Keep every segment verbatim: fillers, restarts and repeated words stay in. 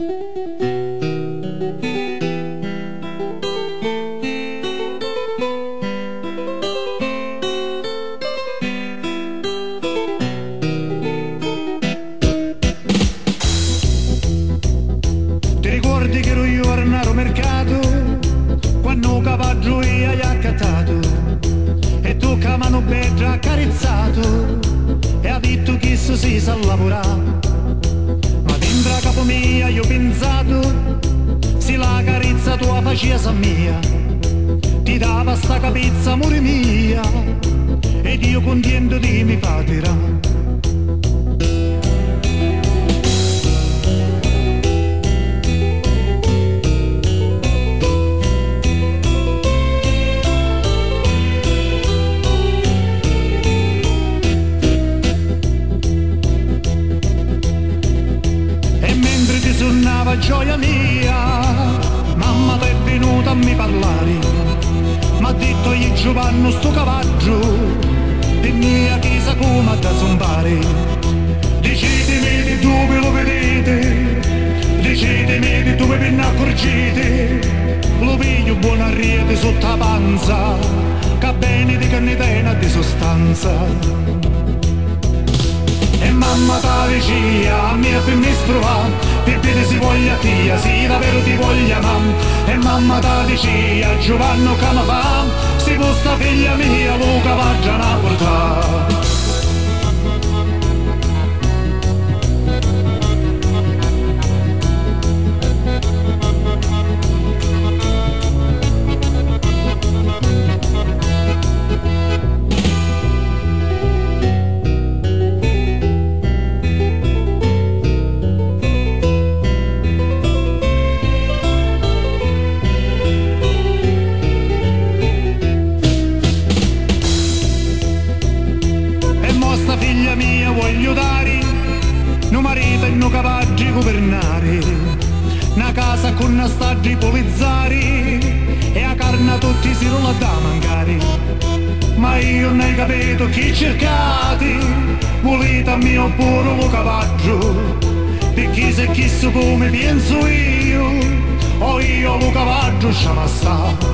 Ti ricordi che ero io al naro mercato quando cavaggio e hai accattato e tu che mano bella accarezzato e ha detto che so si sa lavorare, ma dentro a capo mia io ho pensato se la carezza tua faceva mia ti dava sta capezza amore mia ed io contento di mi fatirà. Suonava gioia mia, mamma t'è venuta a mi parlare, m'ha detto io Giovanni sto cavaggio, di mia chiesa come da zombare. Decidimi di dove lo vedete, decidimi di dove ve ne accorgete, lo piglio buona riete sotto la panza, che bene di cannetena di sostanza. E mamma ta vicia a me per me sprovare, per bene si voglia tia, sì davvero ti voglia mam. E mamma ta vicia Giovanni che mi fa, se questa figlia mia lo cavaggia a portare. Figlia mia voglio dare, no marito e no cavaggi governare, una casa con una staggi polizzare e a carne tutti si non la da mancare. Ma io non hai capito chi cercate, volete a mio puro lo cavaggio, perché se chissà come penso io, o io lo cavaggio sciama sta.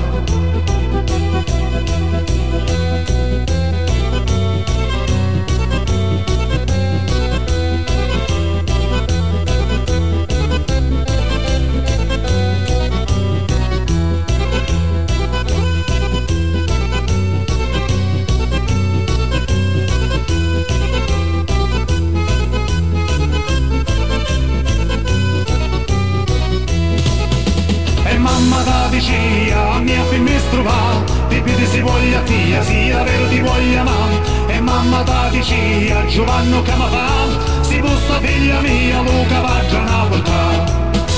Mamma ta vicia a mia per me strovà, per bene si voglia tia, sì davvero ti voglia mam. E mamma ta vicia Giovanni che mi fa, si questa figlia mia lo cavaggia una volta.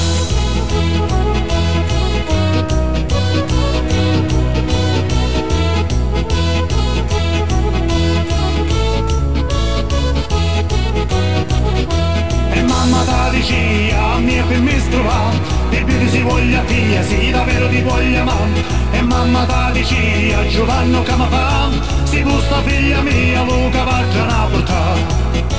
E mamma ta vicia a mia per me strovà, per bene si voglia tia, sì davvero ti voglia mam. E mamma ta vicia Giovanni che mi fa, si questa figlia mia lo cavaggia una portata.